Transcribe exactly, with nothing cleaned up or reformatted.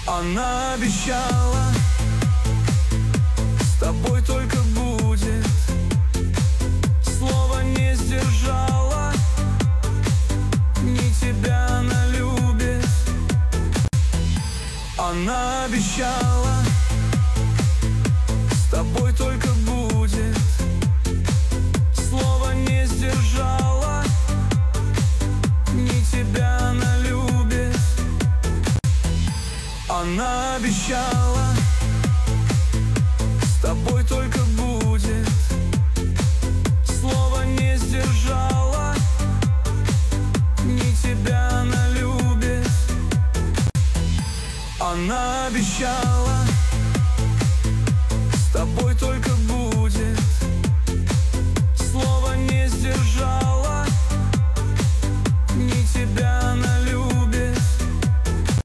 Она обещала, с тобой только будет. Слово не сдержала, не тебя она любит. Она обещала, с тобой только будет. Слово не сдержала, не тебя она любит. Она обещала, с тобой только будет. Слово не сдержала, не тебя она любит. Она обещала, с тобой только будет.